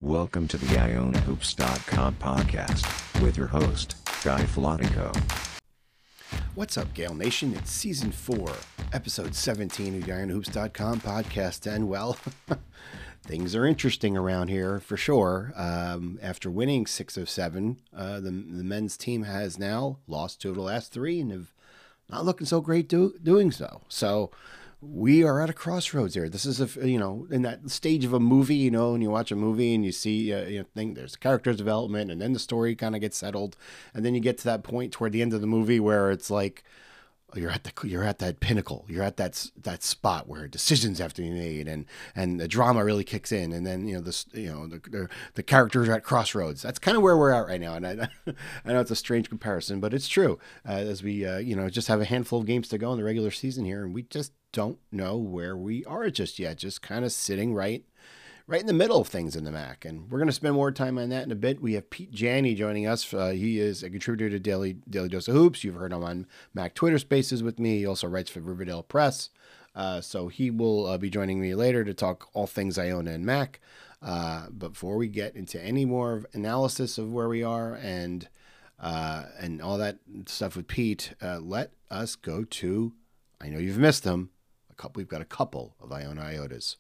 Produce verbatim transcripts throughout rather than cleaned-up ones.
Welcome to the Iona Hoops dot com podcast with your host, Guy Flatico. What's up, Gale Nation? It's season four, episode seventeen of the Iona Hoops dot com podcast. And, well, things are interesting around here for sure. Um, after winning six of seven, uh, the, the men's team has now lost two of the last three and have not looking so great do, doing so. So, we are at a crossroads here. This is, a, you know, in that stage of a movie, you know, when you watch a movie and you see, uh, you know, think there's character development and then the story kind of gets settled. And then you get to that point toward the end of the movie where it's like, you're at the, you're at that pinnacle. You're at that, that spot where decisions have to be made and, and the drama really kicks in. And then, you know, this, you know, the, the, the characters are at crossroads. That's kind of where we're at right now. And I, I know it's a strange comparison, but it's true. Uh, as we, uh, you know, just have a handful of games to go in the regular season here. And we just don't know where we are just yet. Just kind of sitting right, right in the middle of things in the M A C. And we're going to spend more time on that in a bit. We have Pete Janney joining us. Uh, he is a contributor to Daily Daily Dose of Hoops. You've heard him on M A C Twitter Spaces with me. He also writes for Riverdale Press. Uh, so he will uh, be joining me later to talk all things Iona and M A C. Uh, but before we get into any more of analysis of where we are and uh, and all that stuff with Pete, uh, let us go to, I know you've missed them, a couple. We've got a couple of Iona Iotas.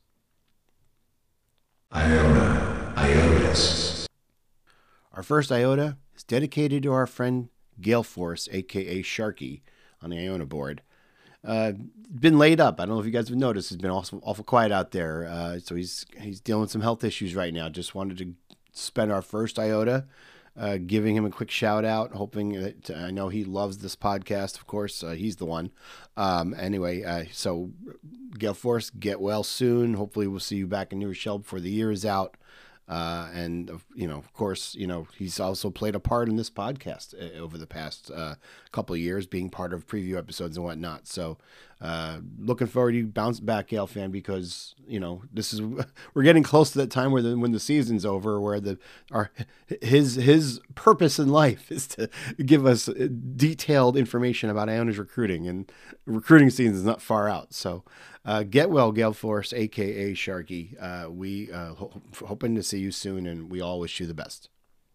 Iona Iotas. Our first Iota is dedicated to our friend Gale Force, a k a. Sharky, on the Iona board. Uh, been laid up. I don't know if you guys have noticed. It's been awful, awful quiet out there. Uh, so he's he's dealing with some health issues right now. Just wanted to spend our first Iota uh, giving him a quick shout out, hoping that uh, I know he loves this podcast. Of course, uh, he's the one. Um, anyway, uh, so Gale Force, get well soon. Hopefully we'll see you back in New Rochelle before the year is out. Uh, and, uh, you know, of course, you know, he's also played a part in this podcast uh, over the past uh, couple of years, being part of preview episodes and whatnot. So uh, looking forward to you bounce back, Gale fan, because, you know, this is, we're getting close to that time where the, when the season's over, where the, our, his, his purpose in life is to give us detailed information about Iona's recruiting, and recruiting season is not far out. So, Uh, get well, Gale Force, a k a. Sharky. Uh, we uh, ho- hoping to see you soon, and we all wish you the best.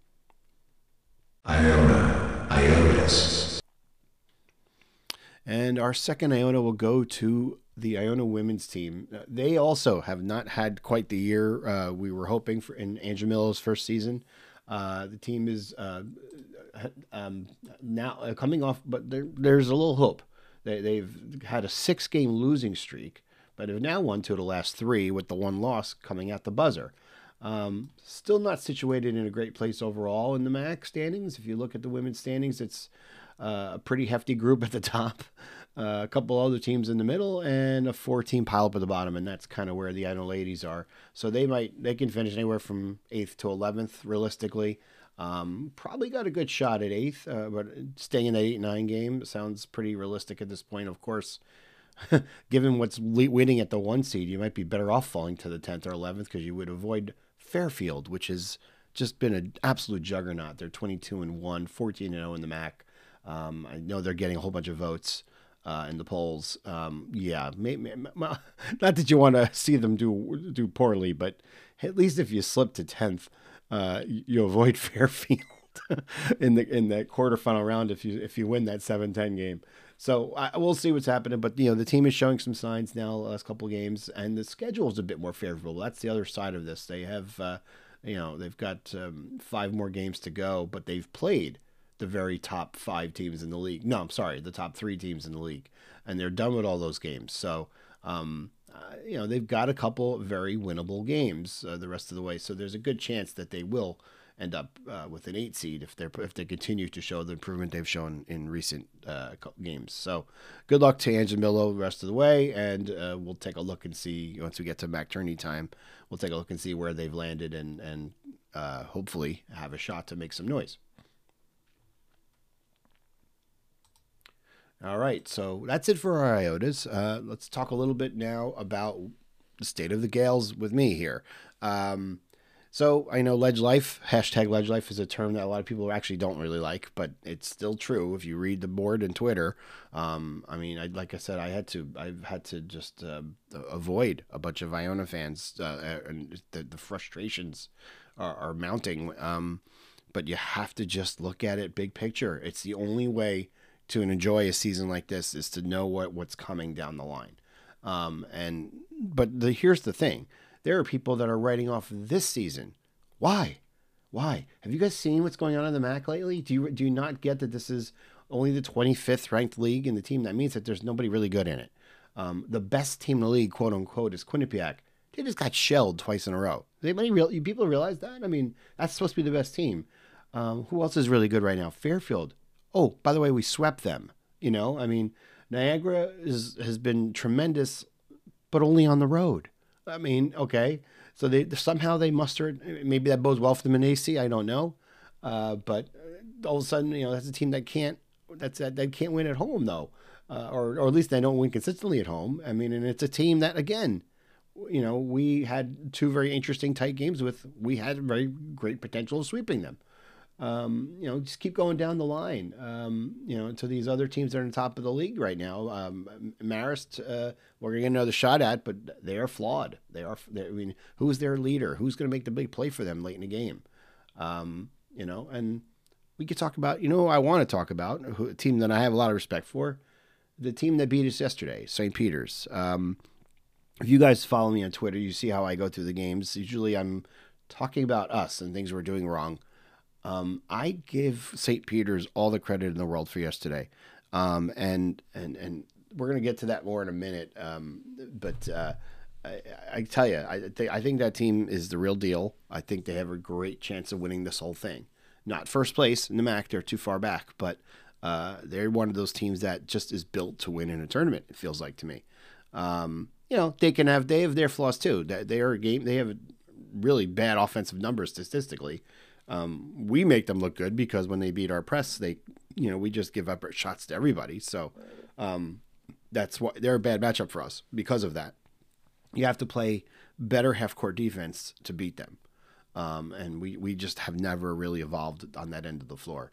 Iona Iotas. And our second Iona will go to the Iona women's team. Uh, they also have not had quite the year uh, we were hoping for in Angela Millo's first season. Uh, the team is uh, um, now uh, coming off, but there, there's a little hope. They, they've had a six-game losing streak, but have now won two of the last three, with the one loss coming at the buzzer. Um, still not situated in a great place overall in the M A C standings. If you look at the women's standings, it's uh, a pretty hefty group at the top, uh, a couple other teams in the middle, and a four-team pileup at the bottom, and that's kind of where the Iona ladies are. So they might they can finish anywhere from eighth to eleventh realistically. Um, probably got a good shot at eighth, uh, but staying in that eight nine game sounds pretty realistic at this point. Of course, given what's le- winning at the one seed, you might be better off falling to the tenth or eleventh because you would avoid Fairfield, which has just been an absolute juggernaut. They're twenty-two and one, fourteen and oh in the M A C. Um, I know they're getting a whole bunch of votes uh, in the polls. Um, yeah, may, may, not that you want to see them do do poorly, but at least if you slip to tenth, Uh, you avoid Fairfield in the in that quarterfinal round if you if you win that seven ten game. So I, we'll see what's happening. But you know the team is showing some signs now the last couple of games, and the schedule is a bit more favorable. That's the other side of this. They have uh, you know they've got um, five more games to go, but they've played the very top five teams in the league. No, I'm sorry, the top three teams in the league, and they're done with all those games. So. Um, Uh, you know, they've got a couple very winnable games uh, the rest of the way. So there's a good chance that they will end up uh, with an eight seed if they're if they continue to show the improvement they've shown in recent uh, games. So good luck to Angela Millo the rest of the way, and uh, we'll take a look and see once we get to M A C tourney time. We'll take a look and see where they've landed, and and uh, hopefully have a shot to make some noise. All right, so that's it for our Iotas. Uh, let's talk a little bit now about the state of the Gales with me here. Um, So I know Ledge Life, hashtag Ledge Life is a term that a lot of people actually don't really like, but it's still true. If you read the board and Twitter, um, I mean, I, like I said, I had to, I've had to just uh, avoid a bunch of Iona fans, uh, and the, the frustrations are, are mounting. Um, but you have to just look at it big picture. It's the only way to enjoy a season like this is to know what, what's coming down the line. Um, and but the, here's the thing. There are people that are writing off this season. Why? Why? Have you guys seen what's going on in the M A C lately? Do you do you not get that this is only the twenty-fifth ranked league in the team? That means that there's nobody really good in it. Um, the best team in the league, quote unquote, is Quinnipiac. They just got shelled twice in a row. Anybody real? You people realize that? I mean, that's supposed to be the best team. Um, who else is really good right now? Fairfield. Oh, by the way, we swept them. You know, I mean, Niagara is has been tremendous, but only on the road. I mean, okay, so they somehow they mustered. Maybe that bodes well for them in A C. I don't know, uh, but all of a sudden, you know, that's a team that can't that's that that can't win at home though, uh, or or at least they don't win consistently at home. I mean, and it's a team that again, you know, we had two very interesting tight games with. We had very great potential of sweeping them. Um, you know, just keep going down the line, um, you know, to these other teams that are on top of the league right now. Um, Marist, uh, we're going to get another shot at, but they are flawed. They are, I mean, who's their leader? Who's going to make the big play for them late in the game? Um, you know, and we could talk about, you know, I want to talk about who, a team that I have a lot of respect for, the team that beat us yesterday, Saint Peter's. Um, if you guys follow me on Twitter, you see how I go through the games. Usually I'm talking about us and things we're doing wrong. Um, I give Saint Peter's all the credit in the world for yesterday. Um, and, and, and we're going to get to that more in a minute. Um, but, uh, I, I tell you, I think, I think that team is the real deal. I think they have a great chance of winning this whole thing. Not first place in the M A C, they're too far back, but, uh, they're one of those teams that just is built to win in a tournament. It feels like to me. Um, you know, they can have, they have their flaws too. They, they are a game. They have really bad offensive numbers statistically. Um, we make them look good because when they beat our press, they, you know, we just give up shots to everybody. So um, that's why they're a bad matchup for us because of that. You have to play better half-court defense to beat them. Um, and we, we just have never really evolved on that end of the floor.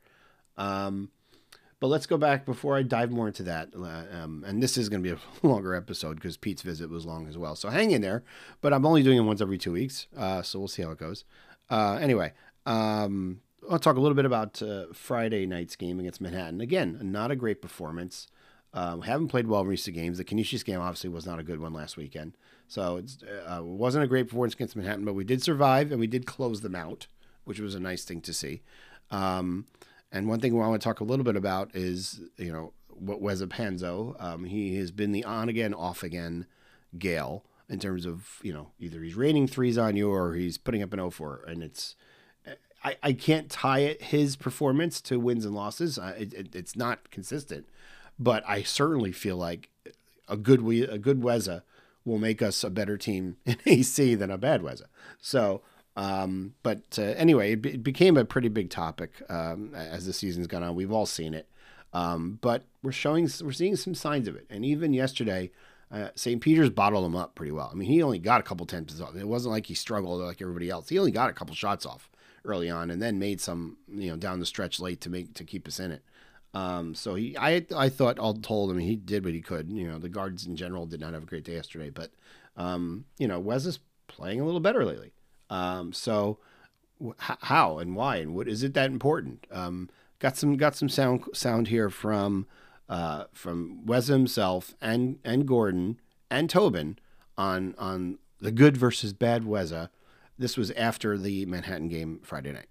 Um, but let's go back before I dive more into that. Uh, um, and this is going to be a longer episode because Pete's visit was long as well. So hang in there. But I'm only doing it once every two weeks. Uh, so we'll see how it goes. Uh, anyway. Um, I'll talk a little bit about uh, Friday night's game against Manhattan. Again, not a great performance. Uh, haven't played well in recent games. The Canisius game obviously was not a good one last weekend. So it's, uh, it wasn't a great performance against Manhattan, but we did survive and we did close them out, which was a nice thing to see. Um, and one thing I want to talk a little bit about is, you know, what Weza Panzo. Um, he has been the on again, off again Gale in terms of, you know, either he's raining threes on you or he's putting up an oh four, and it's, I, I can't tie it, his performance to wins and losses. Uh, it, it, it's not consistent, but I certainly feel like a good we a good Weza will make us a better team in A C than a bad Weza. So, um, but uh, anyway, it, be, it became a pretty big topic um, as the season's gone on. We've all seen it, um, but we're showing we're seeing some signs of it. And even yesterday, uh, Saint Peter's bottled him up pretty well. I mean, he only got a couple attempts off. It wasn't like he struggled like everybody else. He only got a couple shots off early on, and then made some, you know, down the stretch late to make to keep us in it. Um, so he, I, I thought all told him he did what he could. You know, the guards in general did not have a great day yesterday, but um, you know, Wes is playing a little better lately. Um, so h- how and why and what is it that important? Um, got some got some sound sound here from uh, from Wes himself and and Gordon and Tobin on on the good versus bad Weza. This was after the Manhattan game Friday night.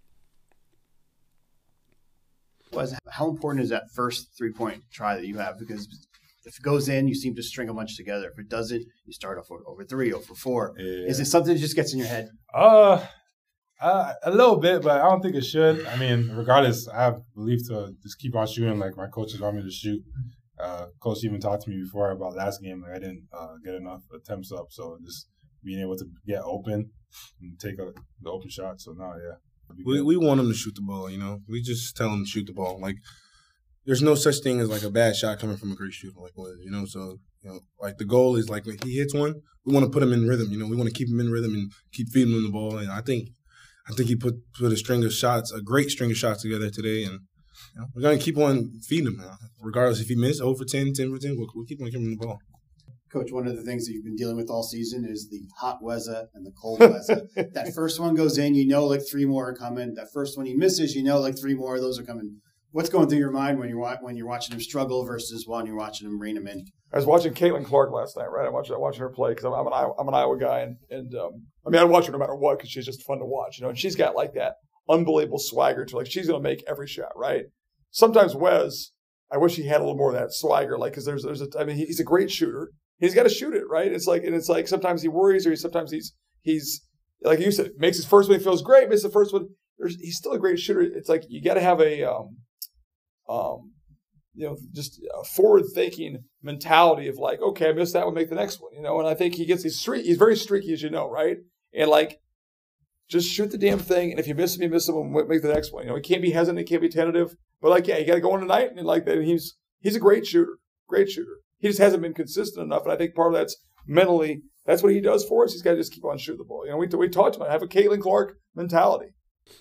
Was how important is that first three-point try that you have? Because if it goes in, you seem to string a bunch together. If it doesn't, you start off over three, over four. Yeah. Is it something that just gets in your head? Uh, uh, a little bit, but I don't think it should. I mean, regardless, I have belief to just keep on shooting like my coaches want me to shoot. Uh, coach even talked to me before about last game. Like I didn't uh, get enough attempts up, so just being able to get open and take a, the open shot. So now, yeah. We we want him to shoot the ball, you know. We just tell him to shoot the ball. Like, there's no such thing as, like, a bad shot coming from a great shooter, like, you know. So, you know, like, the goal is, like, when he hits one, we want to put him in rhythm, you know. We want to keep him in rhythm and keep feeding him the ball. And I think I think he put put a string of shots, a great string of shots together today, and you know, we're gonna keep on feeding him, regardless if he missed zero for ten, ten for ten. We'll, we'll keep on giving him the ball. Coach, one of the things that you've been dealing with all season is the hot weather and the cold weather. That first one goes in, you know, like three more are coming. That first one he misses, you know, like three more of those are coming. What's going through your mind when you're when you're watching him struggle versus when you're watching him rein him in? I was watching Caitlin Clark last night, right? I'm watching, I'm watching her play because I'm, I'm an Iowa, I'm an Iowa guy, and and um, I mean I watch her no matter what because she's just fun to watch, you know. And she's got like that unbelievable swagger to like she's gonna make every shot, right? Sometimes Wes, I wish he had a little more of that swagger, like because there's there's a I mean he's a great shooter. He's got to shoot it, right? It's like, and it's like sometimes he worries, or he, sometimes he's he's like you said, makes his first one, he feels great, makes the first one. There's, he's still a great shooter. It's like you got to have a, um, um, you know, just a forward-thinking mentality of like, okay, I missed that one, make the next one, you know. And I think he gets these streak. He's very streaky, as you know, right? And like, just shoot the damn thing, and if you miss him, you miss him, and make the next one. You know, he can't be hesitant, he can't be tentative, but like, yeah, you got to go in tonight, and like that. He's he's a great shooter, great shooter. He just hasn't been consistent enough, and I think part of that's mentally. That's what he does for us. He's got to just keep on shooting the ball. You know, we we talked about it. Have a Caitlin Clark mentality.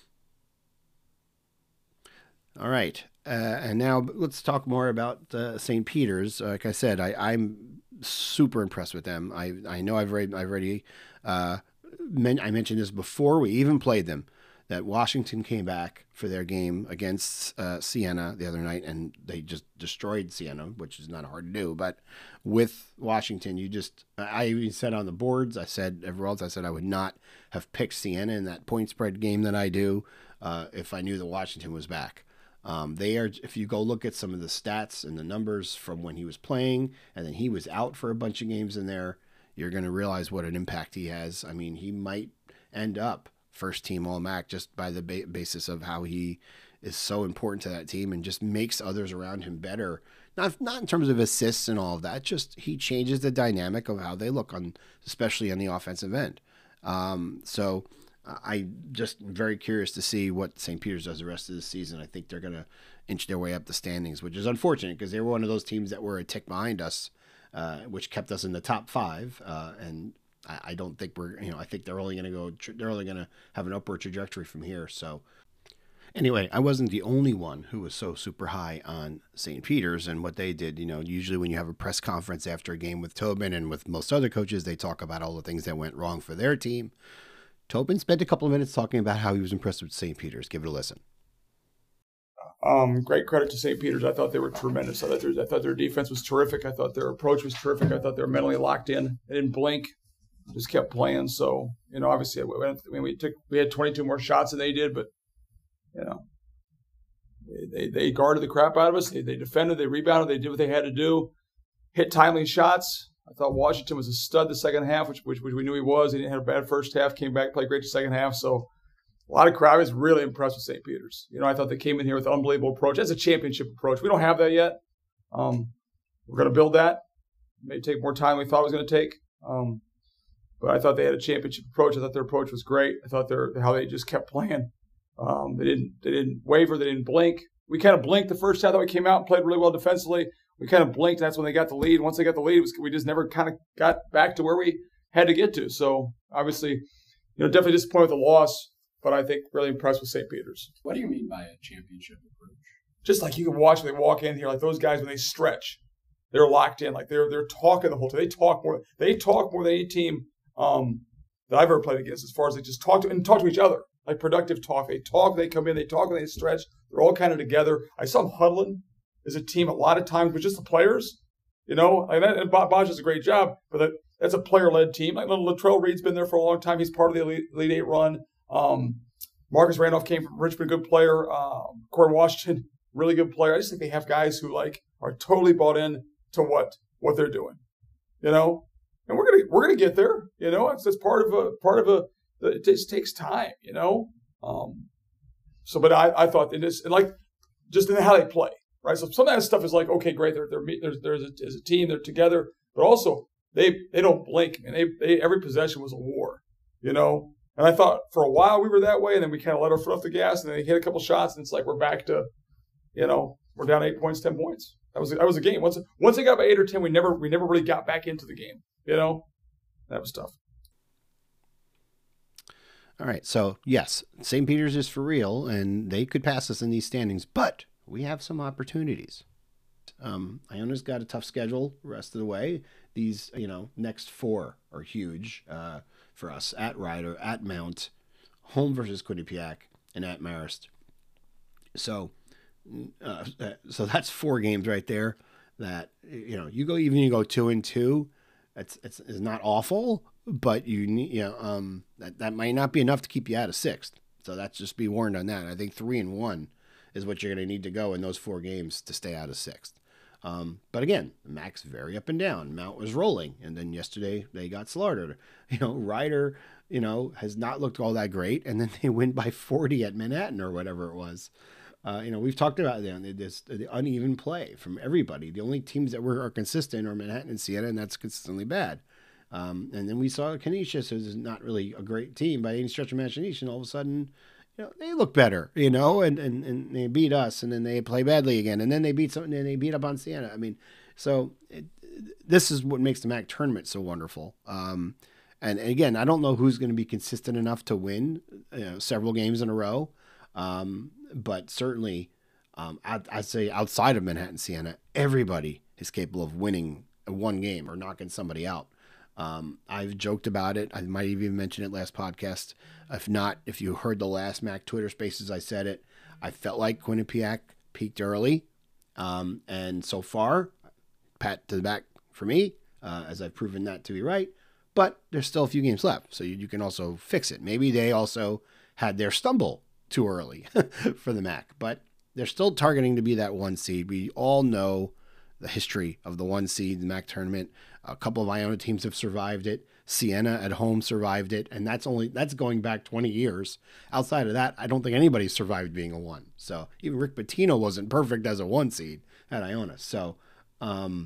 All right, uh, and now let's talk more about uh, Saint Peter's. Uh, like I said, I, I'm super impressed with them. I I know I've already I've already uh, men- I mentioned this before we even played them. That Washington came back for their game against uh, Siena the other night, and they just destroyed Siena, which is not hard to do. But with Washington, you just, I even said on the boards, I said, everywhere else, I said I would not have picked Siena in that point spread game that I do uh, if I knew that Washington was back. Um, they are, if you go look at some of the stats and the numbers from when he was playing, and then he was out for a bunch of games in there, you're going to realize what an impact he has. I mean, he might end up first team All-M A C just by the ba- basis of how he is so important to that team and just makes others around him better. Not not in terms of assists and all of that, just he changes the dynamic of how they look on, especially on the offensive end. Um, so I just very curious to see what Saint Peter's does the rest of the season. I think they're going to inch their way up the standings, which is unfortunate because they were one of those teams that were a tick behind us, uh, which kept us in the top five. Uh, and I don't think we're, you know, I think they're only going to go, they're only going to have an upward trajectory from here. So anyway, I wasn't the only one who was so super high on Saint Peter's and what they did. You know, usually when you have a press conference after a game with Tobin and with most other coaches, they talk about all the things that went wrong for their team. Tobin spent a couple of minutes talking about how he was impressed with Saint Peter's. Give it a listen. Um, great credit to Saint Peter's. I thought they were tremendous. I thought, their, I thought their defense was terrific. I thought their approach was terrific. I thought they were mentally locked in. They didn't blink. Just kept playing. So, you know, obviously, we, I mean, we took we had twenty-two more shots than they did, but, you know, they they guarded the crap out of us. They, they defended. They rebounded. They did what they had to do. Hit timely shots. I thought Washington was a stud the second half, which which, which we knew he was. He didn't have a bad first half. Came back, played great the second half. So, a lot of crowd. I was really impressed with Saint Peter's. You know, I thought they came in here with an unbelievable approach. That's a championship approach. We don't have that yet. Um, we're going to build that. It may take more time than we thought it was going to take. Um, But I thought they had a championship approach. I thought their approach was great. I thought their how they just kept playing. Um, they didn't they didn't waver. They didn't blink. We kind of blinked the first time that we came out and played really well defensively. We kind of blinked. And that's when they got the lead. Once they got the lead, it was, we just never kind of got back to where we had to get to. So obviously, you know, definitely disappointed with the loss. But I think really impressed with Saint Peter's. What do you mean by a championship approach? Just like you can watch when they walk in here, like those guys when they stretch, they're locked in. Like they're they're talking the whole time. They talk more. They talk more than any team Um, that I've ever played against, as far as they just talk to and talk to each other, like productive talk. They talk, they come in, they talk, and they stretch. They're all kind of together. I saw them huddling as a team a lot of times with just the players, you know. And, that, and Bob Bosch does a great job, but that, that's a player-led team. Like little Latrell Reed's been there for a long time. He's part of the Elite, Elite Eight run. Um, Marcus Randolph came from Richmond, good player. Um, Corey Washington, really good player. I just think they have guys who like are totally bought in to what what they're doing, you know. And we're gonna we're gonna get there, you know. It's it's part of a part of a. It just takes time, you know. Um, so, but I, I thought in this and like just in how they play, right? So some of that stuff is like, okay, great, they're they're there's there's a, there's a team, they're together, but also they they don't blink, and they they every possession was a war, you know. And I thought for a while we were that way, and then we kind of let our foot off the gas, and then they hit a couple shots, and it's like we're back to, you know, we're down eight points, ten points. That was that was a game. Once once they got by eight or ten, we never we never really got back into the game. You know, that was tough. All right. So, yes, Saint Peter's is for real, and they could pass us in these standings, but we have some opportunities. Um, Iona's got a tough schedule the rest of the way. These, you know, next four are huge uh, for us. At Rider, at Mount, home versus Quinnipiac, and at Marist. So, uh, so that's four games right there that, you know, you go, even you go two and two, it's, it's, it's not awful, but you need, you know, um, that, that might not be enough to keep you out of sixth. So that's just be warned on that. I think three and one is what you're going to need to go in those four games to stay out of sixth. Um, but again, Mac's very up and down. Mount was rolling, and then yesterday they got slaughtered. You know, Ryder, you know, has not looked all that great, and then they win by forty at Manhattan or whatever it was. Uh, you know, we've talked about you know, this the uneven play from everybody. The only teams that were are consistent are Manhattan and Siena, and that's consistently bad. Um, and then we saw Canisius, who's not really a great team by any stretch of imagination. All of a sudden, you know, they look better, you know, and, and, and they beat us, and then they play badly again, and then they beat something, and they beat up on Siena. I mean, so it, this is what makes the M A C tournament so wonderful. Um, and, and again, I don't know who's going to be consistent enough to win you know, several games in a row, um, but certainly, um, I'd, I'd say outside of Manhattan, Siena, everybody is capable of winning one game or knocking somebody out. Um, I've joked about it. I might even mention it last podcast. If not, if you heard the last M A C Twitter Spaces, I said it. I felt like Quinnipiac peaked early. Um, and so far, pat to the back for me, uh, as I've proven that to be right. But there's still a few games left, so you, you can also fix it. Maybe they also had their stumble too early for the M A C. But they're still targeting to be that one seed. We all know the history of the one seed, the M A C tournament. A couple of Iona teams have survived it. Siena at home survived it, and that's only that's going back twenty years. Outside of that, I don't think anybody survived being a one. So even Rick Pitino wasn't perfect as a one seed at Iona. So, um,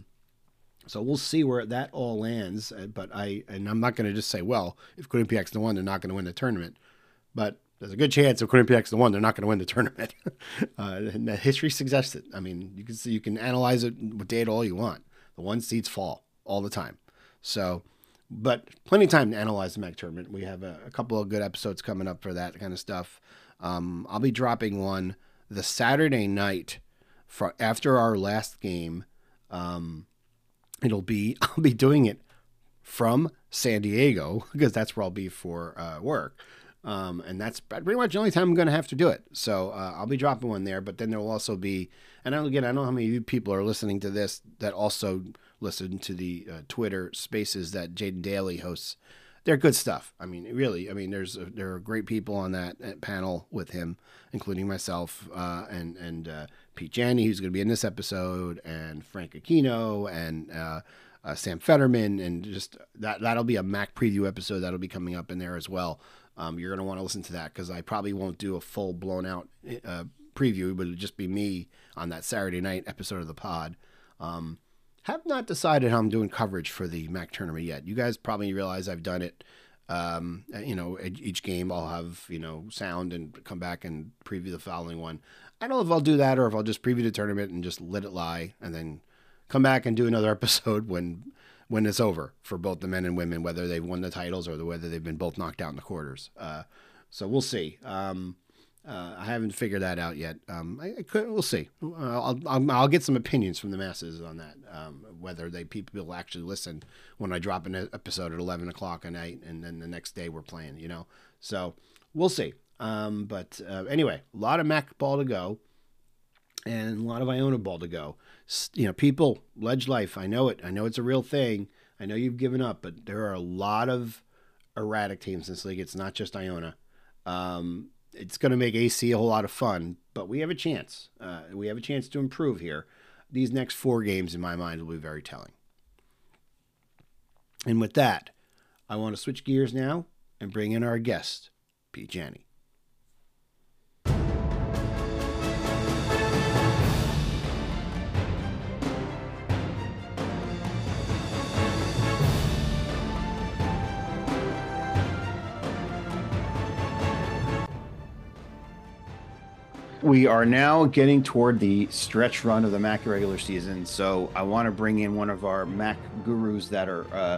so we'll see where that all lands. But I and I'm not going to just say, well, if Quinnipiac's the one, they're not going to win the tournament. But there's a good chance if Quinnipiac's the one, they're not going to win the tournament. uh, and the history suggests it. I mean, you can see you can analyze it with data all you want. The one seeds fall all the time. So, but plenty of time to analyze the M A C tournament. We have a, a couple of good episodes coming up for that kind of stuff. Um, I'll be dropping one the Saturday night for after our last game. Um, it'll be, I'll be doing it from San Diego because that's where I'll be for uh, work. Um, and that's pretty much the only time I'm going to have to do it. So uh, I'll be dropping one there, but then there will also be, and again, I don't know how many of you people are listening to this that also listen to the uh, Twitter Spaces that Jaden Daly hosts. They're good stuff. I mean, really, I mean, there's a, there are great people on that panel with him, including myself uh, and and uh, Pete Janney, who's going to be in this episode, and Frank Aquino, and uh, uh, Sam Fetterman, and just that that'll be a M A C preview episode that'll be coming up in there as well. Um, you're going to want to listen to that because I probably won't do a full blown out uh, preview, but it'll just be me on that Saturday night episode of the pod. Um, have not decided how I'm doing coverage for the M A C tournament yet. You guys probably realize I've done it. Um, you know, each game I'll have, you know, sound and come back and preview the following one. I don't know if I'll do that or if I'll just preview the tournament and just let it lie and then come back and do another episode when when it's over for both the men and women, whether they've won the titles or whether they've been both knocked out in the quarters. Uh, so we'll see. Um, uh, I haven't figured that out yet. Um, I, I could, we'll see. I'll, I'll, I'll get some opinions from the masses on that, um, whether they people will actually listen when I drop an episode at eleven o'clock at night and then the next day we're playing, you know? So we'll see. Um, but uh, anyway, a lot of M A C ball to go and a lot of Iona ball to go. You know, people, Ledge Life, I know it. I know it's a real thing. I know you've given up, but there are a lot of erratic teams in this league. It's not just Iona. Um, it's going to make A C a whole lot of fun, but we have a chance. Uh, we have a chance to improve here. These next four games, in my mind, will be very telling. And with that, I want to switch gears now and bring in our guest, Pete Janney. We are now getting toward the stretch run of the M A C regular season, so I want to bring in one of our M A C gurus that are uh,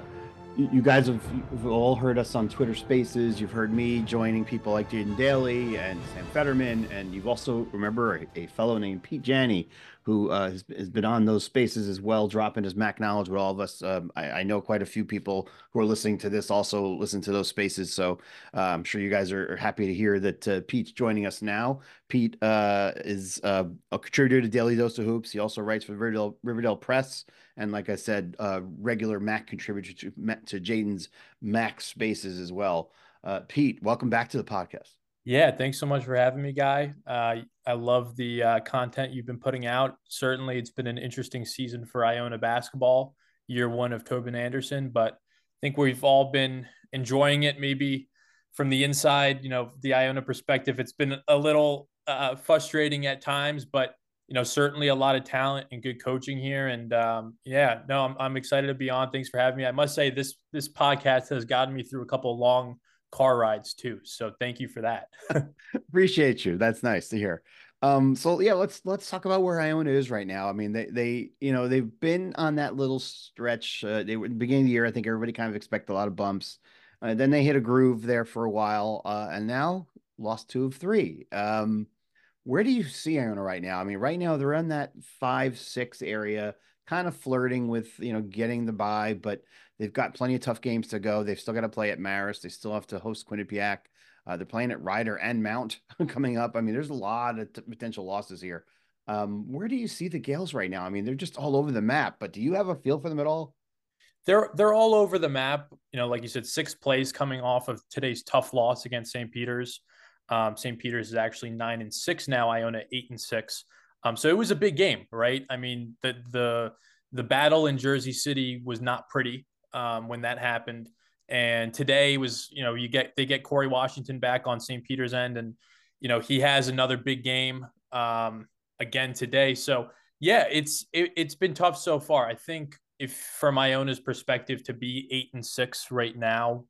you you guys have you've all heard us on Twitter Spaces. You've heard me joining people like Jaden Daly and Sam Fetterman, and you've also remember a, a fellow named Pete Janney who uh, has, has been on those spaces as well, dropping his Mac knowledge with all of us. Um, I, I know quite a few people who are listening to this also listen to those spaces, so uh, I'm sure you guys are, are happy to hear that uh, Pete's joining us now. Pete uh, is uh, a contributor to Daily Dose of Hoops. He also writes for Riverdale, Riverdale Press. And like I said, uh, regular Mac contributor to, to Jaden's Mac spaces as well. Uh, Pete, welcome back to the podcast. Yeah, thanks so much for having me, Guy. Uh, I love the uh, content you've been putting out. Certainly, it's been an interesting season for Iona basketball, year one of Tobin Anderson, but I think we've all been enjoying it. Maybe from the inside, you know, the Iona perspective, it's been a little uh, frustrating at times, but you know, certainly a lot of talent and good coaching here. And um, yeah, no, I'm, I'm excited to be on. Thanks for having me. I must say this, this podcast has gotten me through a couple of long car rides too. So thank you for that. Appreciate you. That's nice to hear. Um, so yeah, let's, let's talk about where Iona is right now. I mean, they, they, you know, they've been on that little stretch. Uh, they were at the beginning of the year. I think everybody kind of expected a lot of bumps. Uh, then they hit a groove there for a while. Uh, and now lost two of three. Um, Where do you see Iona right now? I mean, right now they're in that five, six area, kind of flirting with, you know, getting the bye, but they've got plenty of tough games to go. They've still got to play at Marist. They still have to host Quinnipiac. Uh, they're playing at Ryder and Mount coming up. I mean, there's a lot of t- potential losses here. Um, where do you see the Gales right now? I mean, they're just all over the map, but do you have a feel for them at all? They're they're all over the map. You know, like you said, sixth place coming off of today's tough loss against Saint Peter's. Um, Saint Peter's is actually nine and six now. Iona eight and six. Um, so it was a big game, right? I mean, the the the battle in Jersey City was not pretty um, when that happened. And today was, you know, you get they get Corey Washington back on Saint Peter's end, and you know he has another big game um, again today. So yeah, it's it, it's been tough so far. I think if from Iona's perspective to be eight and six right now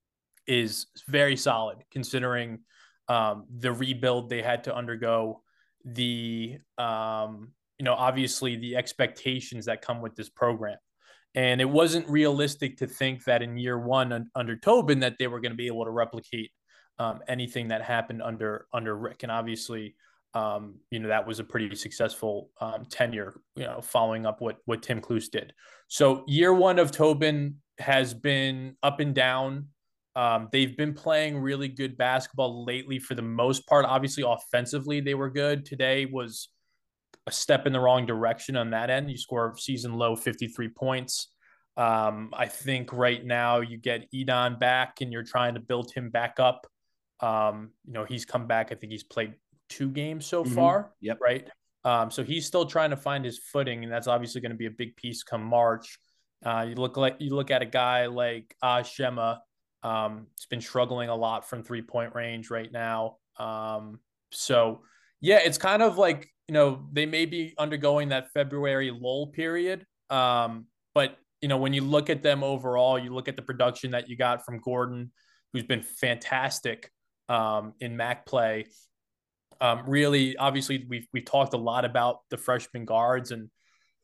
is very solid considering um, the rebuild they had to undergo, the, um, you know, obviously the expectations that come with this program. And it wasn't realistic to think that in year one un- under Tobin that they were going to be able to replicate um, anything that happened under under Rick. And obviously, um, you know, that was a pretty successful um, tenure, you know, following up what what Tim Kluse did. So year one of Tobin has been up and down. Um, they've been playing really good basketball lately for the most part. Obviously, offensively, they were good. Today was a step in the wrong direction on that end. You score season low fifty-three points. Um, I think right now you get Edon back and you're trying to build him back up. Um, you know, he's come back. I think he's played two games so Mhm. far. Yep. Right. Um, so he's still trying to find his footing, and that's obviously going to be a big piece come March. Uh, you look like you look at a guy like uh, Shema. Um, it's been struggling a lot from three point range right now. Um, so yeah, it's kind of like, you know, they may be undergoing that February lull period. Um, but you know, when you look at them overall, you look at the production that you got from Gordon, who's been fantastic um, in M A C play. Um, really, obviously, we've we've talked a lot about the freshman guards, and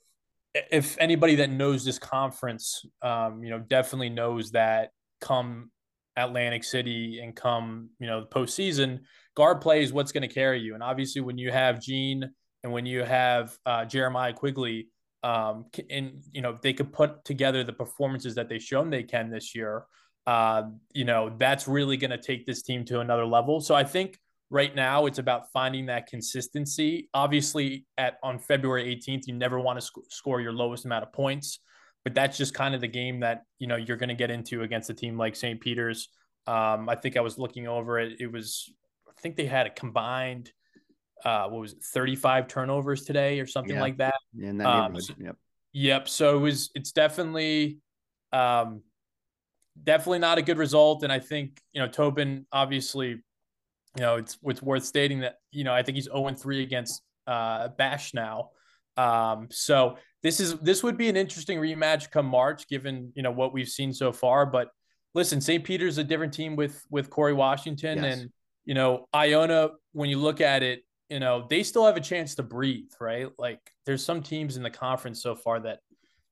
if anybody that knows this conference, um, you know, definitely knows that come Atlantic City and come, you know, the postseason, guard play is what's going to carry you. And obviously, when you have Gene and when you have uh, Jeremiah Quigley, um, and you know, they could put together the performances that they've shown they can this year. Uh, you know, that's really going to take this team to another level. So I think right now it's about finding that consistency. Obviously, at on February eighteenth, you never want to sc- score your lowest amount of points, but that's just kind of the game that, you know, you're going to get into against a team like Saint Peter's. Um, I think I was looking over it. It was, I think they had a combined, uh, what was it, thirty-five turnovers today or something Yeah. like that. In that Um, neighborhood. so- Yep. Yep. So it was, it's definitely, um, definitely not a good result. And I think, you know, Tobin, obviously, you know, it's, it's worth stating that, you know, I think he's oh and three against uh, Bash now. Um, so this is, this would be an interesting rematch come March, given, you know, what we've seen so far. But listen, Saint Peter's is a different team with, with Corey Washington. Yes. And, you know, Iona, when you look at it, you know, they still have a chance to breathe, right? Like there's some teams in the conference so far that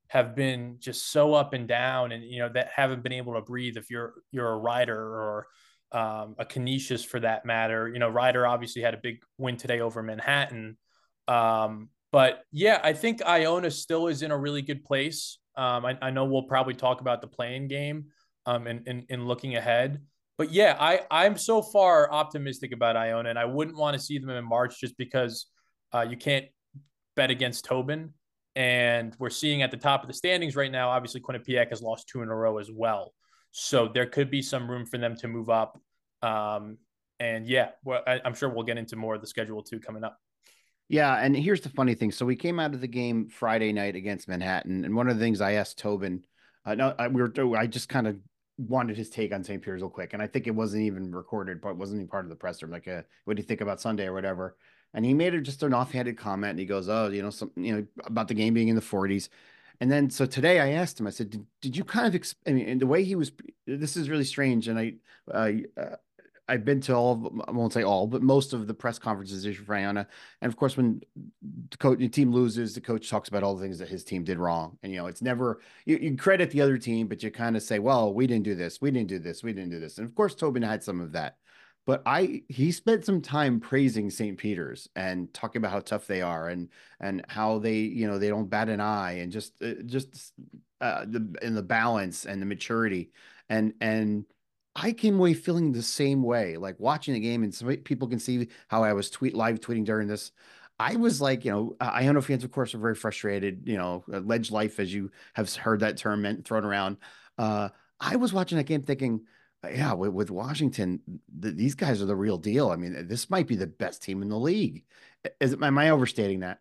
have been just so up and down, and you know that haven't been able to breathe. If you're you're a Rider or um, a Canisius for that matter, you know Rider obviously had a big win today over Manhattan, um, but yeah, I think Iona still is in a really good place. Um, I, I know we'll probably talk about the playing game um, and, and, and looking ahead. But yeah, I, I'm so far optimistic about Iona, and I wouldn't want to see them in March just because uh, you can't bet against Tobin. And we're seeing at the top of the standings right now, obviously Quinnipiac has lost two in a row as well. So there could be some room for them to move up. Um, and yeah, well, I, I'm sure we'll get into more of the schedule too coming up. Yeah, and here's the funny thing. So we came out of the game Friday night against Manhattan, and one of the things I asked Tobin, uh, no, I, we were, I just kind of wanted his take on Saint Peter's real quick, and I think it wasn't even recorded, but wasn't even part of the presser. Like, a, what do you think about Sunday or whatever? And he made it just an offhanded comment, and he goes, "Oh, you know, something, you know, about the game being in the forties." And then so today I asked him, I said, "Did, did you kind of, exp-" I mean, and the way he was, this is really strange, and I, uh, uh, I've been to all of, I won't say all, but most of the press conferences this year for Iona. And of course, when the coach, the team loses, the coach talks about all the things that his team did wrong. And, you know, it's never, you, you credit the other team, but you kind of say, well, we didn't do this. We didn't do this. We didn't do this. And of course, Tobin had some of that. But I, he spent some time praising Saint Peter's and talking about how tough they are and, and how they, you know, they don't bat an eye and just, uh, just uh, the, in the balance and the maturity and, and, I came away feeling the same way, like watching the game, and some people can see how I was tweet live tweeting during this. I was like, you know, Iona fans, of course, are very frustrated. You know, ledge life, as you have heard that term meant, thrown around. Uh, I was watching that game thinking, yeah, with, with Washington, th these guys are the real deal. I mean, this might be the best team in the league. Is it, am I overstating that?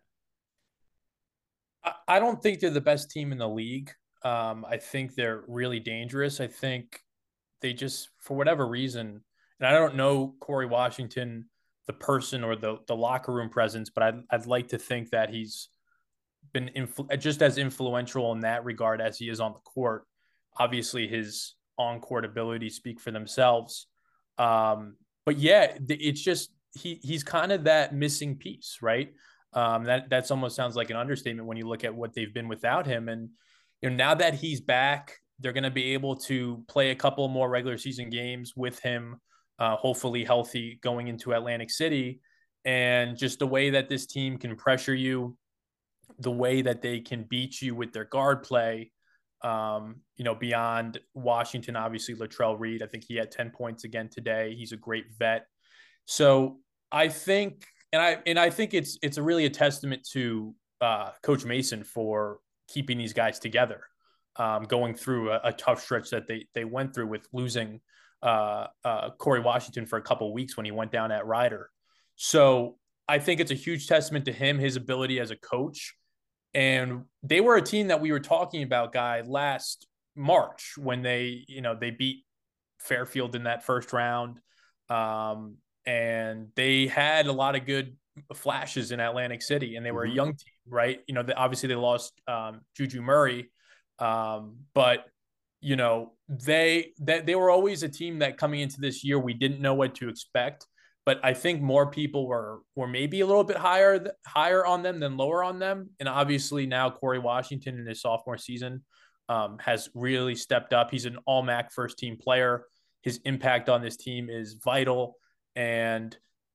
I, I don't think they're the best team in the league. Um, I think they're really dangerous. I think they just, for whatever reason, and I don't know Corey Washington, the person or the the locker room presence, but I'd I'd like to think that he's been influ- just as influential in that regard as he is on the court. Obviously, his on court abilities speak for themselves. Um, but yeah, it's just he he's kind of that missing piece, right? Um, that that's almost sounds like an understatement when you look at what they've been without him. And you know, now that he's back, they're going to be able to play a couple more regular season games with him, uh, hopefully healthy going into Atlantic City. And just the way that this team can pressure you, the way that they can beat you with their guard play, um, you know, beyond Washington, obviously Latrell Reed, I think he had ten points again today. He's a great vet. So I think, and I, and I think it's, it's a really a testament to uh, Coach Mason for keeping these guys together. Um, going through a, a tough stretch that they they went through with losing uh, uh, Corey Washington for a couple of weeks when he went down at Rider. So I think it's a huge testament to him, his ability as a coach. And they were a team that we were talking about, Guy, last March when they, you know, they beat Fairfield in that first round. Um, and they had a lot of good flashes in Atlantic City, and they were mm-hmm. a young team, right? You know, they, obviously they lost um, Juju Murray, um, but you know, they that they, they were always a team that coming into this year we didn't know what to expect. But I think more people were were maybe a little bit higher higher on them than lower on them. And obviously now Corey Washington in his sophomore season um, has really stepped up. He's an all M A C first team player. His impact on this team is vital. And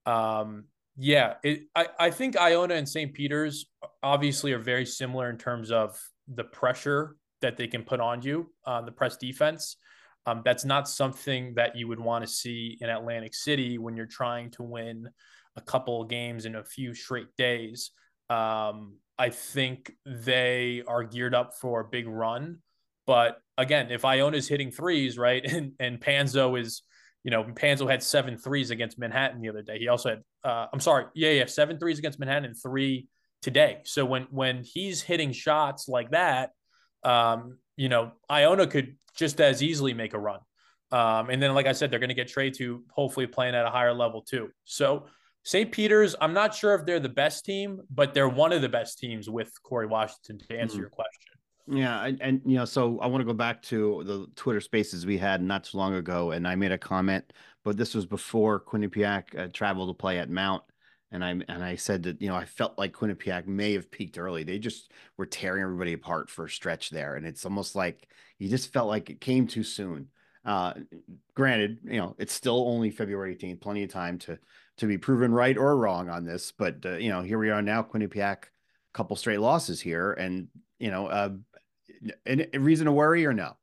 um, yeah, it, I, I think Iona and Saint Peter's obviously are very similar in terms of the pressure that they can put on you on uh, the press defense. Um, that's not something that you would want to see in Atlantic City when you're trying to win a couple of games in a few straight days. Um, I think they are geared up for a big run. But again, if Iona's hitting threes, right, and, and Panzo is, you know, Panzo had seven threes against Manhattan the other day. He also had, uh, I'm sorry, yeah, yeah, seven threes against Manhattan and three today. So when when he's hitting shots like that, um, you know, Iona could just as easily make a run. Um, and then, like I said, they're going to get Trey to hopefully playing at a higher level too. So Saint Peter's, I'm not sure if they're the best team, but they're one of the best teams with Corey Washington to answer mm-hmm. your question. Yeah. And, and, you know, so I want to go back to the Twitter spaces we had not too long ago. And I made a comment, but this was before Quinnipiac uh, traveled to play at Mount. And I and I said that, you know, I felt like Quinnipiac may have peaked early. They just were tearing everybody apart for a stretch there, and it's almost like you just felt like it came too soon. Uh, Granted, you know, it's still only February eighteenth, plenty of time to to be proven right or wrong on this. But uh, you know, here we are now, Quinnipiac, couple straight losses here, and you know, uh, a, a reason to worry or no?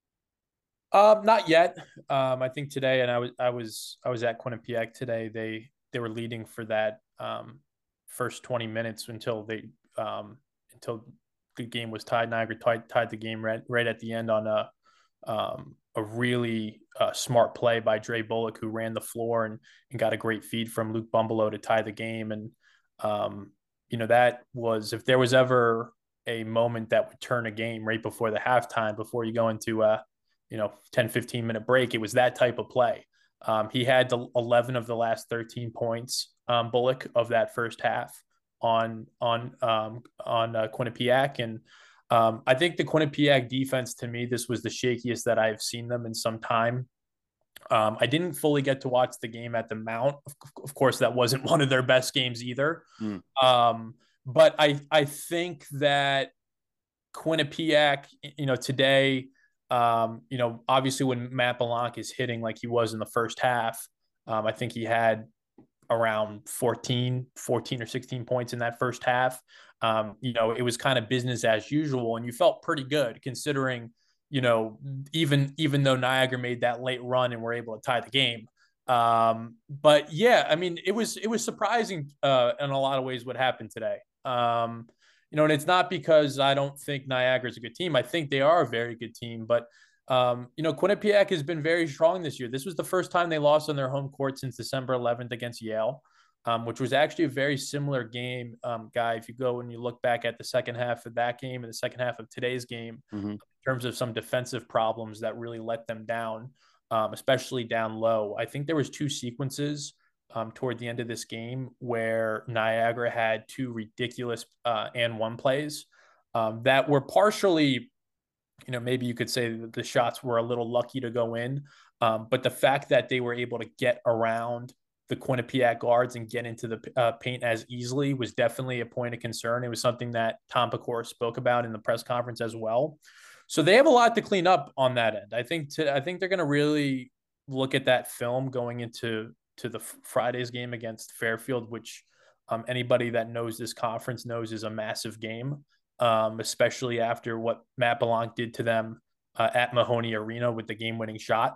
Um, not yet. Um, I think today, and I was I was I was at Quinnipiac today. They they were leading for that um, first twenty minutes until they um, until the game was tied. Niagara tied, tied the game right right at the end on a um, a really uh, smart play by Dre Bullock, who ran the floor and and got a great feed from Luke Bumbleau to tie the game. And um, you know, that was, if there was ever a moment that would turn a game right before the halftime, before you go into a you know, ten, fifteen minute break. It was that type of play. Um, he had the eleven of the last thirteen points, um, Bullock, of that first half on, on, um, on uh, Quinnipiac. And um, I think the Quinnipiac defense, to me, this was the shakiest that I've seen them in some time. Um, I didn't fully get to watch the game at the Mount. Of, of course, that wasn't one of their best games either. Mm. Um, but I, I think that Quinnipiac, you know, today, Um, you know, obviously when Matt Blanc is hitting like he was in the first half, um, I think he had around fourteen, fourteen or sixteen points in that first half. Um, you know, it was kind of business as usual, and you felt pretty good considering, you know, even even though Niagara made that late run and were able to tie the game. Um, but yeah, I mean, it was it was surprising uh, in a lot of ways what happened today. Um, You know, and it's not because I don't think Niagara is a good team. I think they are a very good team. But, um, you know, Quinnipiac has been very strong this year. This was the first time they lost on their home court since December eleventh against Yale, um, which was actually a very similar game, um, Guy. If you go and you look back at the second half of that game and the second half of today's game, mm-hmm. in terms of some defensive problems that really let them down, um, especially down low. I think there was two sequences Um, toward the end of this game where Niagara had two ridiculous uh, and one plays um, that were partially, you know, maybe you could say that the shots were a little lucky to go in. Um, but the fact that they were able to get around the Quinnipiac guards and get into the uh, paint as easily was definitely a point of concern. It was something that Tom Pecora spoke about in the press conference as well. So they have a lot to clean up on that end. I think to, I think they're going to really look at that film going into to the Friday's game against Fairfield, which um, anybody that knows this conference knows is a massive game, um, especially after what Matt Blanc did to them uh, at Mahoney Arena with the game-winning shot.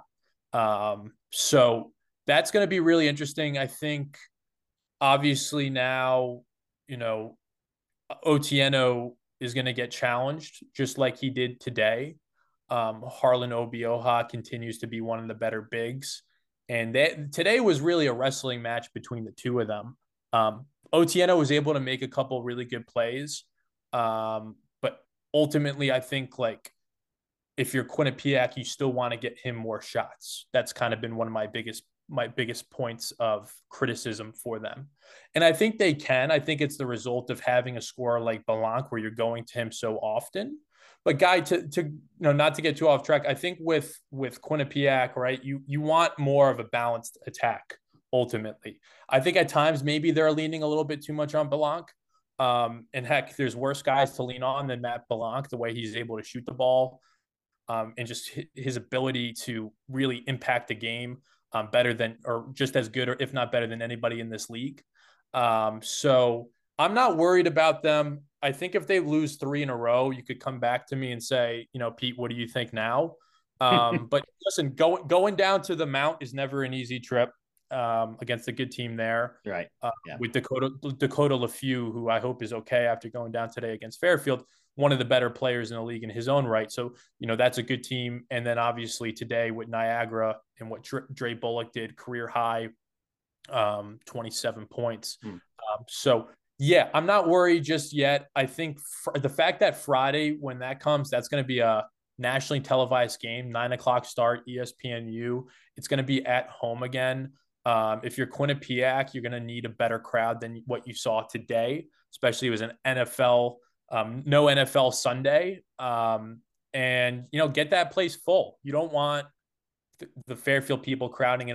Um, so that's going to be really interesting. I think, obviously, now, you know, Otieno is going to get challenged just like he did today. Um, Harlan Obioha continues to be one of the better bigs. And they, today was really a wrestling match between the two of them. Um, Otieno was able to make a couple really good plays. Um, but ultimately, I think, like, if you're Quinnipiac, you still want to get him more shots. That's kind of been one of my biggest my biggest points of criticism for them. And I think they can. I think it's the result of having a scorer like Blanc where you're going to him so often. But Guy, to to you know, not to get too off track, I think with with Quinnipiac, right, you you want more of a balanced attack ultimately. I think at times maybe they're leaning a little bit too much on Blanc. Um, and heck, there's worse guys to lean on than Matt Blanc, the way he's able to shoot the ball, um, and just his ability to really impact the game um, better than, or just as good, or if not better than anybody in this league. Um, so I'm not worried about them. I think if they lose three in a row, you could come back to me and say, you know, Pete, what do you think now? Um, but listen, going going down to the Mount is never an easy trip um, against a good team there. Right. Uh, yeah. With Dakota Dakota LeFew, who I hope is okay after going down today against Fairfield, one of the better players in the league in his own right. So, you know, that's a good team. And then obviously today with Niagara and what Dre, Dre Bullock did, career high, um, twenty-seven points. Hmm. Um, so, yeah, I'm not worried just yet. I think fr- the fact that Friday, when that comes, that's going to be a nationally televised game, nine o'clock start, E S P N U. It's going to be at home again. Um, if you're Quinnipiac, you're going to need a better crowd than what you saw today, especially it was an N F L, um, no N F L Sunday. Um, and, you know, get that place full. You don't want th- the Fairfield people crowding it up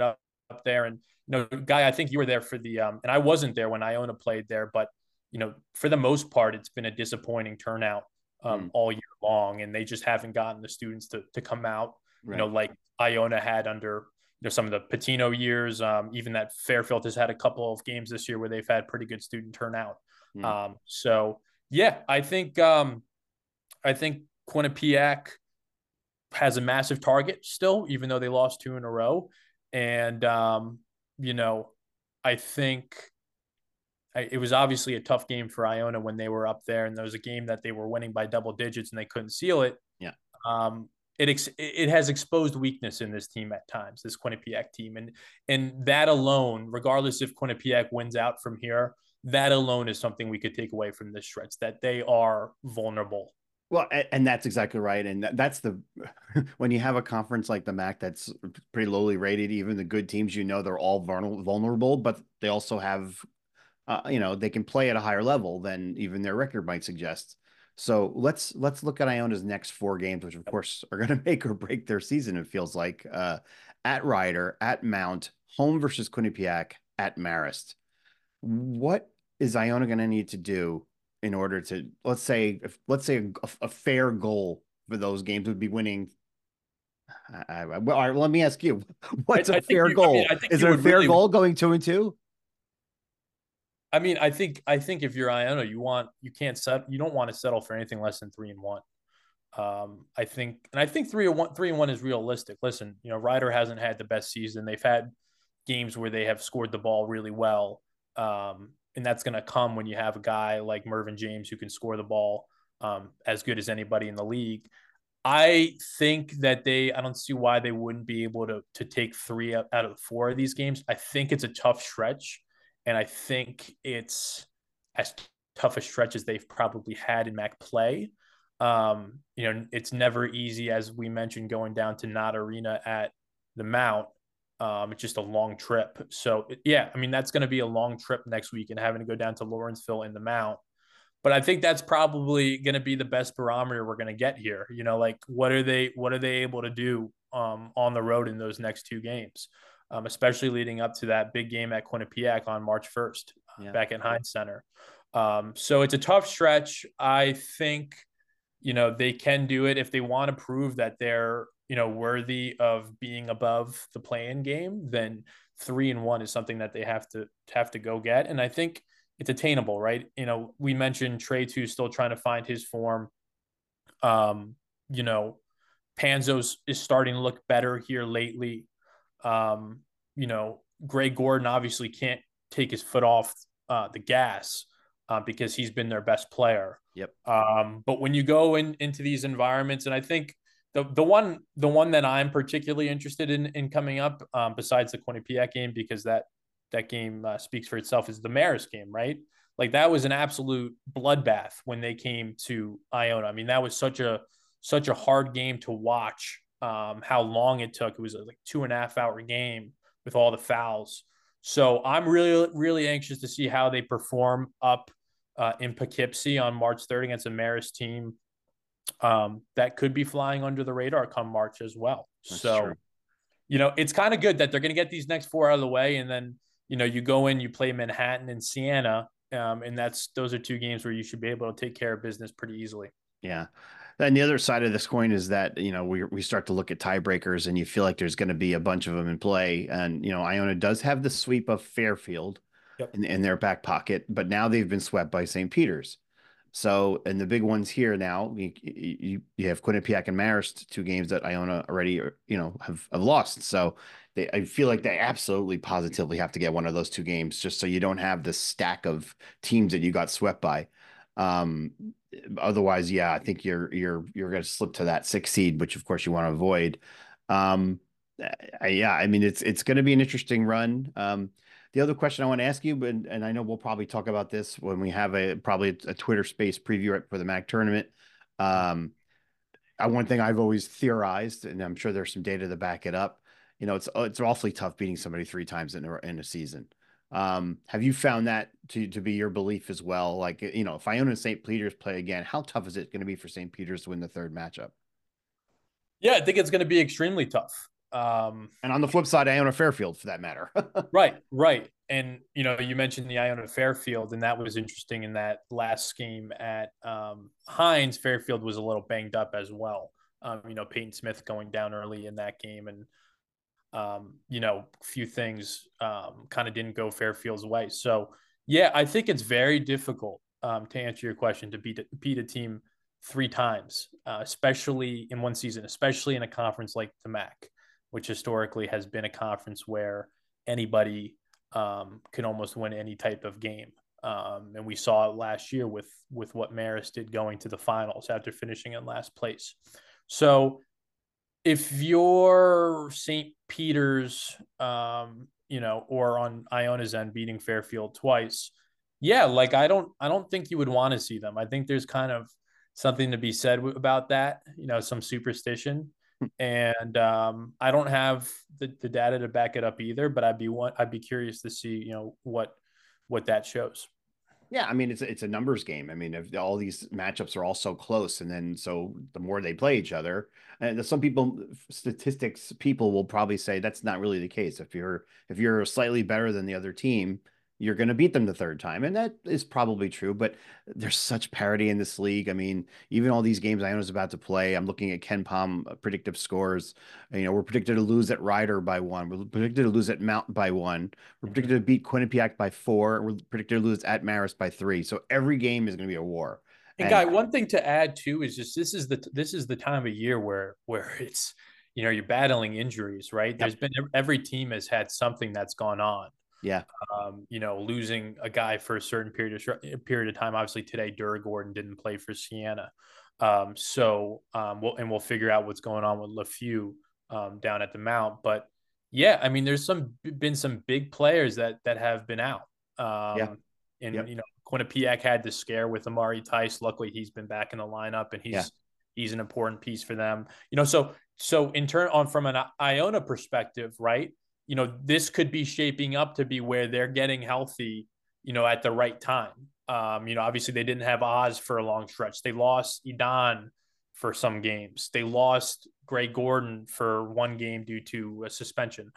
up there. And, you know, Guy, I think you were there for the, um, and I wasn't there when Iona played there, but, you know, for the most part, it's been a disappointing turnout um, mm. all year long. And they just haven't gotten the students to, to come out, right. you know, like Iona had under, you know, some of the Patino years. Um, even that Fairfield has had a couple of games this year where they've had pretty good student turnout. Mm. Um, so, yeah, I think, um, I think Quinnipiac has a massive target still, even though they lost two in a row. And, um, you know, I think I, it was obviously a tough game for Iona when they were up there, and there was a game that they were winning by double digits and they couldn't seal it. Yeah. Um, it ex- it has exposed weakness in this team at times, this Quinnipiac team. And, and that alone, regardless if Quinnipiac wins out from here, that alone is something we could take away from this stretch, that they are vulnerable. Well, and that's exactly right. And that's the, when you have a conference like the M A C that's pretty lowly rated, even the good teams, you know, they're all vulnerable, but they also have, uh, you know, they can play at a higher level than even their record might suggest. So let's, let's look at Iona's next four games, which of course are going to make or break their season. It feels like uh, at Rider, at Mount, home versus Quinnipiac, at Marist. What is Iona going to need to do in order to, let's say, if, let's say a, a fair goal for those games would be winning? I, I, well, all right, let me ask you, what's I, a I fair you, goal? I mean, I is there a fair really, goal going two and two? I mean, I think, I think if you're Iona, you want, you can't set, you don't want to settle for anything less than three and one. Um, I think, and I think three or one, three and one is realistic. Listen, you know, Rider hasn't had the best season. They've had games where they have scored the ball really well. Um, And that's going to come when you have a guy like Mervyn James who can score the ball um, as good as anybody in the league. I think that they, I don't see why they wouldn't be able to, to take three out of four of these games. I think it's a tough stretch, and I think it's as tough a stretch as they've probably had in M A C play. Um, you know, it's never easy, as we mentioned, going down to Knott Arena at the Mount. Um, it's just a long trip. So, yeah, I mean, that's going to be a long trip next week and having to go down to Lawrenceville in the Mount. But I think that's probably going to be the best barometer we're going to get here. You know, like what are they what are they able to do um, on the road in those next two games, um, especially leading up to that big game at Quinnipiac on March first uh, yeah. back at Heinz Center. Um, so it's a tough stretch. I think, you know, they can do it if they want to prove that they're, you know, worthy of being above the play-in game, then three and one is something that they have to have to go get. And I think it's attainable, right? You know, we mentioned Trey too, still trying to find his form. Um, you know, Panzo's is starting to look better here lately. Um, you know, Greg Gordon obviously can't take his foot off uh, the gas uh, because he's been their best player. Yep. Um, but when you go in into these environments, and I think The the one the one that I'm particularly interested in in coming up, um, besides the Quinnipiac game, because that that game uh, speaks for itself, is the Marist game, right? Like that was an absolute bloodbath when they came to Iona. I mean, that was such a such a hard game to watch. Um, how long it took? It was a like two and a half hour game with all the fouls. So I'm really really anxious to see how they perform up uh, in Poughkeepsie on March third against a Marist team um, that could be flying under the radar come March as well. That's so, true. You know, it's kind of good that they're going to get these next four out of the way. And then, you know, you go in, you play Manhattan and Siena. Um, and that's, those are two games where you should be able to take care of business pretty easily. Yeah. And the other side of this coin is that, you know, we we start to look at tiebreakers and you feel like there's going to be a bunch of them in play. And, you know, Iona does have the sweep of Fairfield yep. in, in their back pocket, but now they've been swept by Saint Peter's. So, and the big ones here now, you, you, you have Quinnipiac and Marist, two games that Iona already, you know, have, have lost. So they, I feel like they absolutely positively have to get one of those two games just so you don't have the stack of teams that you got swept by. Um, otherwise, yeah, I think you're, you're, you're going to slip to that sixth seed, which of course you want to avoid. Um, I, yeah, I mean, it's, it's going to be an interesting run. Um, The other question I want to ask you, and, and I know we'll probably talk about this when we have a probably a Twitter space preview for the M A C tournament. Um, I, one thing I've always theorized, and I'm sure there's some data to back it up. You know, it's it's awfully tough beating somebody three times in a, in a season. Um, have you found that to to be your belief as well? Like, you know, if Iona and Saint Peter's play again, how tough is it going to be for Saint Peter's to win the third matchup? Yeah, I think it's going to be extremely tough. Um, And on the flip side, Iona Fairfield, for that matter. right, right. And, you know, you mentioned the Iona Fairfield, and that was interesting in that last game at um, Hines. Fairfield was a little banged up as well. Um, you know, Peyton Smith going down early in that game, and um, you know, a few things um, kind of didn't go Fairfield's way. So, yeah, I think it's very difficult um, to answer your question to beat a, beat a team three times, uh, especially in one season, especially in a conference like the M A C, which historically has been a conference where anybody um, can almost win any type of game. Um, and we saw it last year with with what Marist did going to the finals after finishing in last place. So if you're Saint Peter's, um, you know, or on Iona's end beating Fairfield twice, yeah, like I don't, I don't think you would want to see them. I think there's kind of something to be said about that, you know, some superstition. And um, I don't have the, the data to back it up either, but I'd be one, I'd be curious to see, you know, what what that shows. Yeah, I mean, it's it's a numbers game. I mean, if all these matchups are all so close, and then so the more they play each other, and some people, statistics people will probably say that's not really the case. If you're if you're slightly better than the other team, you're going to beat them the third time, and that is probably true. But there's such parity in this league. I mean, even all these games Iona's about to play, I'm looking at Ken Palm uh, predictive scores. You know, we're predicted to lose at Ryder by one. We're predicted to lose at Mount by one. We're predicted to beat Quinnipiac by four. We're predicted to lose at Marist by three. So every game is going to be a war. And, and Guy, one thing to add too is just this is the this is the time of year where where it's, you know, you're battling injuries, right? Yep. There's been every team has had something that's gone on. Yeah. Um, you know, losing a guy for a certain period of period of time. Obviously, today Duragordon didn't play for Siena, um, so um, we'll and we'll figure out what's going on with LeFew um, down at the Mount. But yeah, I mean, there's some been some big players that that have been out. Um, yeah. And yep. you know, Quinnipiac had the scare with Amari Tice. Luckily, he's been back in the lineup, and he's yeah. he's an important piece for them. You know, so so in turn on from an Iona perspective, right? You know, this could be shaping up to be where they're getting healthy, you know, at the right time. Um, you know, obviously they didn't have Oz for a long stretch. They lost Idan for some games. They lost Gray Gordon for one game due to a suspension.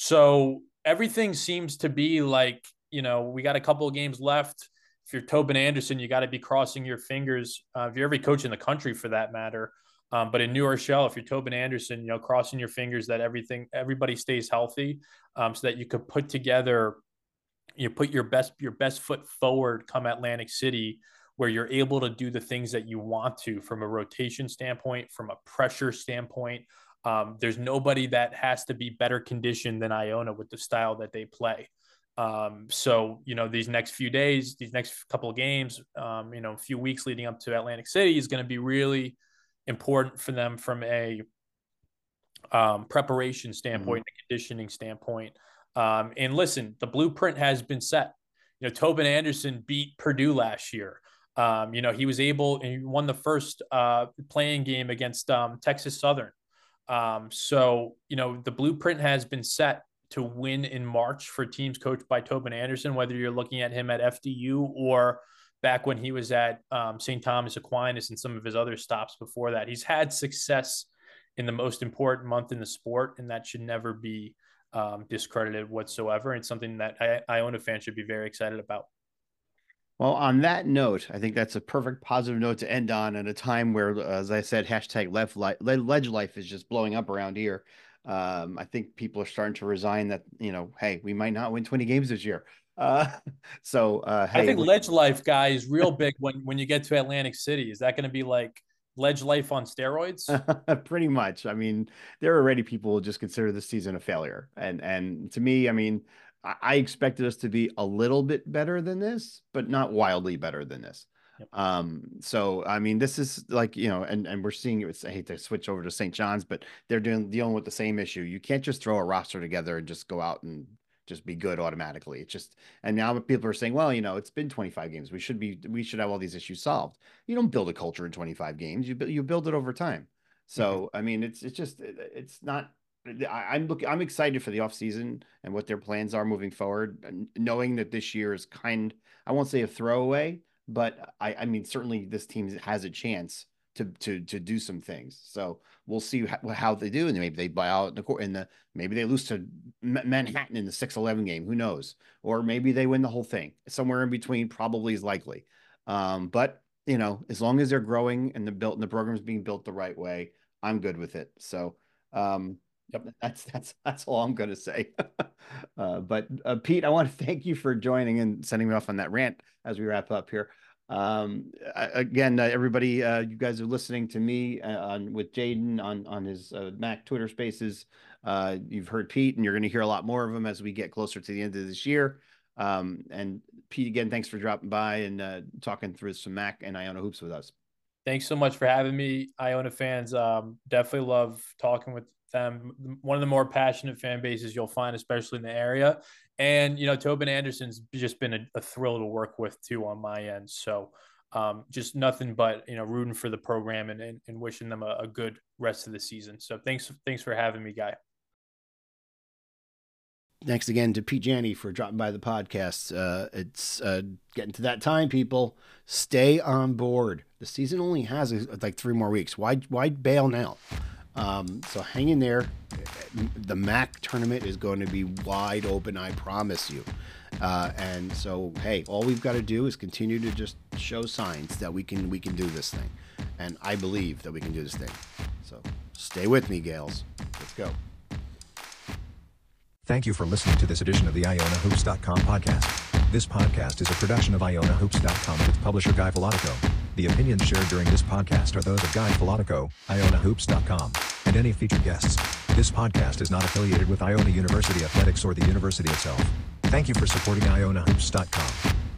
So everything seems to be like, you know, we got a couple of games left. If you're Tobin Anderson, you got to be crossing your fingers. Uh, if you're every coach in the country for that matter, Um, but in New Rochelle, if you're Tobin Anderson, you know, crossing your fingers that everything, everybody stays healthy, um, so that you could put together, you put your best, your best foot forward come Atlantic City, where you're able to do the things that you want to from a rotation standpoint, from a pressure standpoint. Um, there's nobody that has to be better conditioned than Iona with the style that they play. Um, so, you know, these next few days, these next couple of games, um, you know, a few weeks leading up to Atlantic City is going to be really important for them from a um, preparation standpoint, mm-hmm. a conditioning standpoint. Um, and listen, the blueprint has been set. You know, Tobin Anderson beat Purdue last year. Um, you know, he was able and he won the first uh, playing game against um, Texas Southern. Um, so, you know, the blueprint has been set to win in March for teams coached by Tobin Anderson, whether you're looking at him at F D U or back when he was at um, Saint Thomas Aquinas and some of his other stops before that. He's had success in the most important month in the sport, and that should never be um, discredited whatsoever. It's something that I, Iona fans should be very excited about. Well, on that note, I think that's a perfect positive note to end on at a time where, as I said, hashtag left li- ledge life is just blowing up around here. Um, I think people are starting to resign that, you know, hey, we might not win twenty games this year. Uh, so uh, hey, I think Ledge Life, guy, is real big when, when you get to Atlantic City. Is that going to be like Ledge Life on steroids? Pretty much. I mean, there are already people who just consider this season a failure. And and to me, I mean, I, I expected us to be a little bit better than this, but not wildly better than this. Yep. Um, so, I mean, this is like, you know, and, and we're seeing it. I hate to switch over to Saint John's, but they're doing dealing with the same issue. You can't just throw a roster together and just go out and just be good automatically. It's just, and now people are saying, well, you know, it's been twenty-five games. We should be, we should have all these issues solved. You don't build a culture in twenty-five games. You you build it over time. So, mm-hmm. I mean, it's, it's just, it's not, I, I'm looking, I'm excited for the off season and what their plans are moving forward, knowing that this year is kind, I won't say a throwaway, but I, I mean, certainly this team has a chance to to to do some things. So we'll see how, how they do, and maybe they buy out in the court, in the maybe they lose to Manhattan in the six eleven game. Who knows? Or maybe they win the whole thing. Somewhere in between probably is likely. Um, but you know, as long as they're growing and the built and the program's being built the right way, I'm good with it. So um, yep, that's that's that's all I'm going to say. uh, but uh, Pete, I want to thank you for joining and sending me off on that rant as we wrap up here. Um, again, uh, everybody, uh, you guys are listening to me uh, on with Jaden on, on his uh, Mac Twitter Spaces. Uh, you've heard Pete, and you're going to hear a lot more of him as we get closer to the end of this year. Um, and Pete, again, thanks for dropping by and uh, talking through some Mac and Iona hoops with us. Thanks so much for having me, Iona fans. Um, definitely love talking with them. One of the more passionate fan bases you'll find, especially in the area. And, you know, Tobin Anderson's just been a, a thrill to work with too on my end. So um, just nothing but, you know, rooting for the program and, and, and wishing them a, a good rest of the season. So thanks, thanks for having me, Guy. Thanks again to Pete Janney for dropping by the podcast. Uh, it's uh, getting to that time, people. Stay on board. The season only has like three more weeks. Why, why bail now? Um, so hang in there. The Mac tournament is going to be wide open, I promise you. Uh, and so, hey, all we've got to do is continue to just show signs that we can we can do this thing. And I believe that we can do this thing. So stay with me, Gales. Let's go. Thank you for listening to this edition of the Iona Hoops dot com podcast. This podcast is a production of Iona Hoops dot com and its publisher Guy Filatico. The opinions shared during this podcast are those of Guy Filatico, Iona Hoops dot com, and any featured guests. This podcast is not affiliated with Iona University Athletics or the university itself. Thank you for supporting Iona Hoops dot com.